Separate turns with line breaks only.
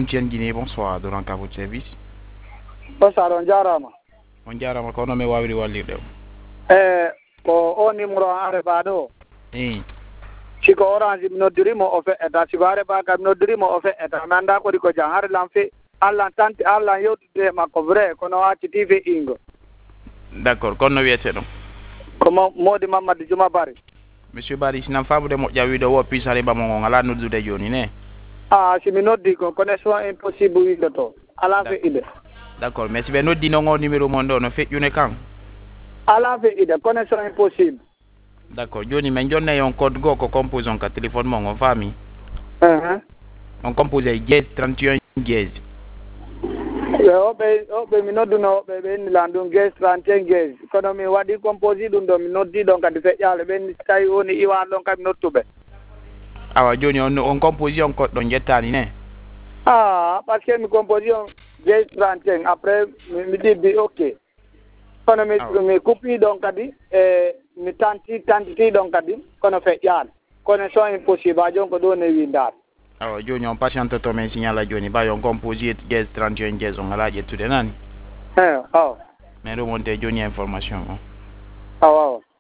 MTN Guinée, bonsoir, dans ka votre service.
Bonsoir, on jarama.
On jarama ko no me wawri wallirde.
Ko o numéro are baɗo. Siko orange mi noddirimo o feƴƴata siko are ba kam noddirimo o feƴƴata mi annda kodi ko jam har lamfe Allah tanti Allah yewtude e makko vrai kono acciti feƴƴingo.
D'accord, kono no wiyete ɗum
ko Mody Mamadou Juma Bari.
Monsieur Bari sinam famude moƴƴa wiide wo pisare bamo ngo ala noddude joni ne.
Simi noddi ko connexion impossible wiide to ala feƴƴide.
D'accord, mais si ɓe noddino ngo numéro mon ɗo no feƴƴune kan
ala feƴƴide connexion impossible.
D'accord, joni min jonnay on code go ko compose on ka téléphone mon on faami. On compose 10 31 10.
Oɓe mi nodduno ɓe ɓenni lan ɗum 10 31 10 kono mi waɗi composé ɗum ɗo mi noddi ɗon kadi feƴƴale ɓenni tawi woni iwan ɗon kadi nottuɓe.
Awa joni on composé on code ɗon jettani ne.
Par ce que mi composé on 10 31 après mi ɗibbi ok kono mi kuppi ɗon kadi mi tantiti ɗon kadi kono feƴƴani connexion impossible a jon ko ɗo ne windade.
Awa joni on patiente to men signala joni ba on composé 10 31 10 on ala ƴettude nani.
Mais
mais remonte joni information o.
awa